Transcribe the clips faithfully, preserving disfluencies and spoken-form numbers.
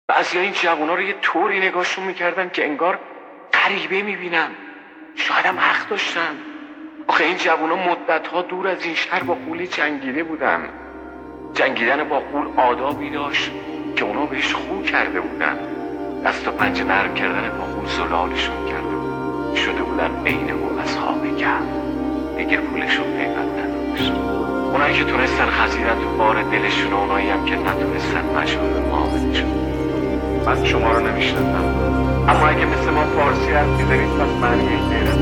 بعضی ها این جوونا رو یه طوری نگاهشون میکردن که انگار غریبه میبینن. شاید هم حق داشتن. آخه این جوونا مدتها دور از این شهر با غول جنگیده بودن. جنگیدن با غول آدابی داشت که اونا بهش خو کرده بودن. دست و پنجه نرم کردن با غول زلالشون کرده بود. شده بودن عین او اصحاب کهف. دیگه پولشون پیوند نداشت. اونایی که تونستن خزیدن تو بار دلشون، و اونایی هم که نتونستن مشغول معاملشون. من شما رو نمیشناسم، اما اگه مثل ما فارسی حرف می‌زنید پس معنی غیرت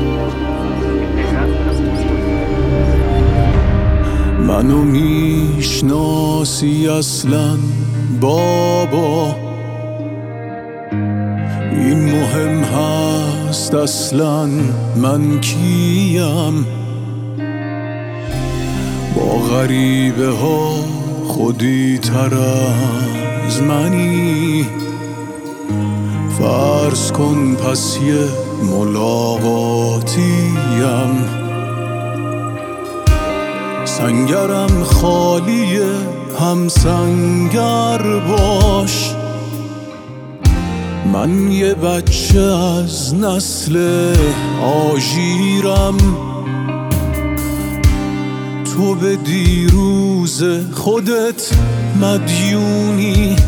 منو میشناسی اصلا بابا؟ این مهم هست اصلا من کیم؟ با غریبه ها خودی تر از منی. فرض کن پس یه ملاقاتیم، سنگرم خالیه هم سنگر باش. من یه بچه از نسل آژیرم، تو به دیروز خودت مدیونی.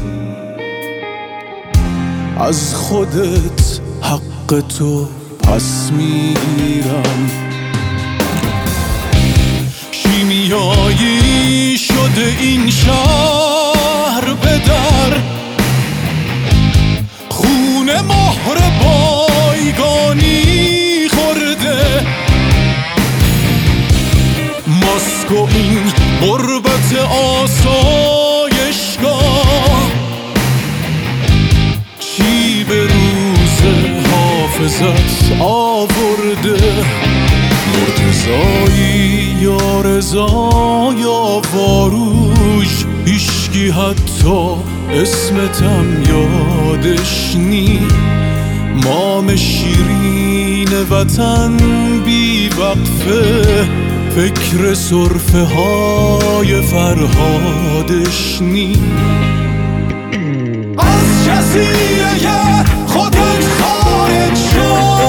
از خودت حق تو پس میگیرم. شیمیایی شده این شهر به در، خون مهر بایگانی خورده. ماسک و این غربت آسایشگاه، چی به روز حافظت آورده؟ مرتضایی یا رضا یا فاروش، هیشکی حتی اسمتم یادش نی. مام شیرین وطن بی وقفه، فکر سرفه های فرهادش نی. از جزیره خودت خارج شو،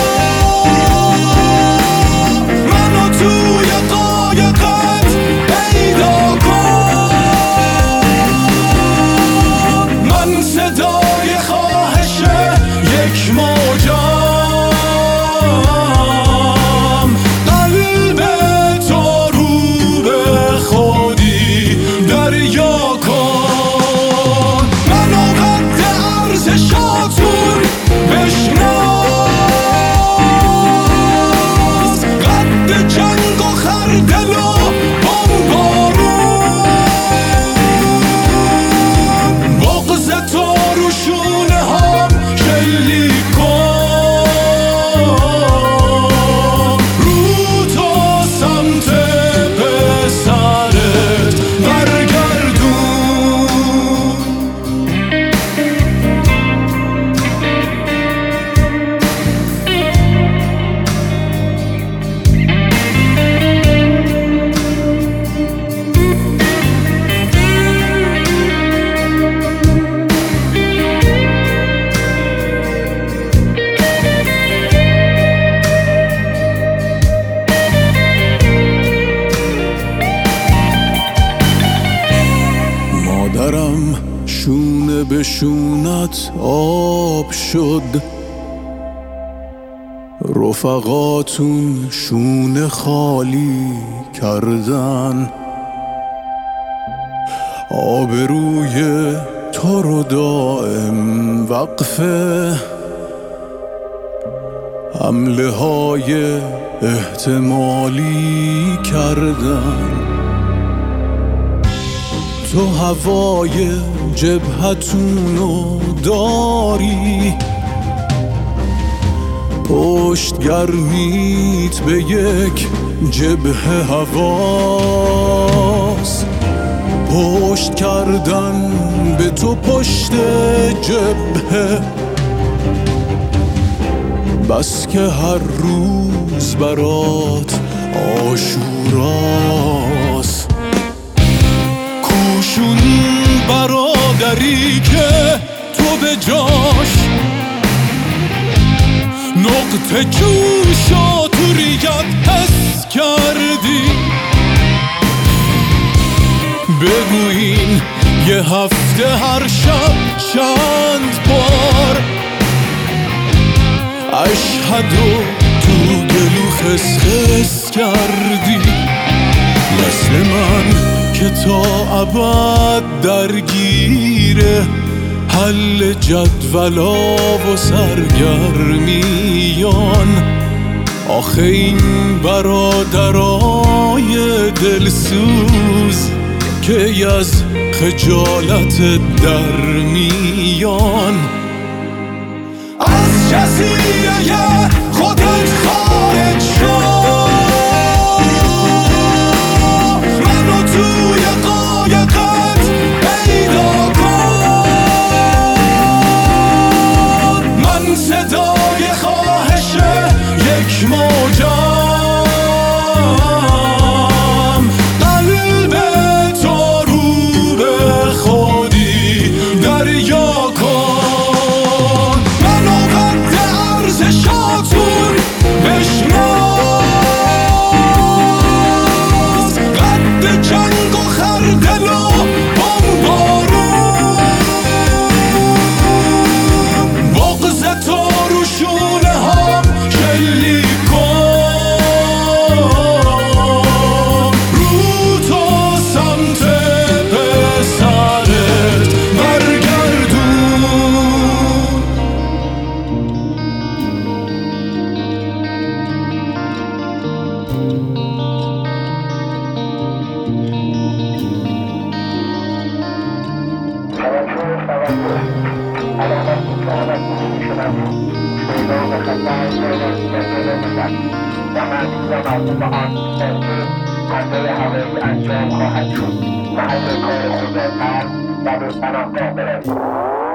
منو توی قایقت پیدا کن. من صدای خواهش یک موجم، قلب تو رو به خودی دریا کن. منو قد ارزشاتون بشناس، قد جنگ و خردل و بمبارون. بغض تو رو شونه هم شلیک کن، رو تو سمت پسرت برگردون. مادرم شونه به شونت آب شد، رفقاتون شونه خالی کردن. آبروی تو رو دائم وقفه، حمله های احتمالی کردن. تو هوای جبهتونو داری، پشت گرمیت به یک جبهه هواست. پشت کردن به تو پشت جبهه، بس که هر روز برات آشوراست. کوشون برادری که تو به جاش، نقطه جوشا تو ریگت حس کردی. بگوین یه هفته هر شب چند بار اشهدو تو گلو خس خس کردی. مثل من که تا ابد درگیره حل جدولا و سرگرمیان. آخه این برادرای دلسوز که از خجالت در میان. از جزیره خودت خارج شو، منو توی قایقت پیدا کن. من صدای خواهش یک موجم، قلب تو رو به خودی دریا کن. منو قد ارزشاتون بشناس، قد جنگ و خردل و بمبارون. بغض تو رو شونه هم شلیک کن، رو تو سمت پسرت برگردون. انجام خواهد شد. محل کار خوب قلب و به پناهگاه بروید.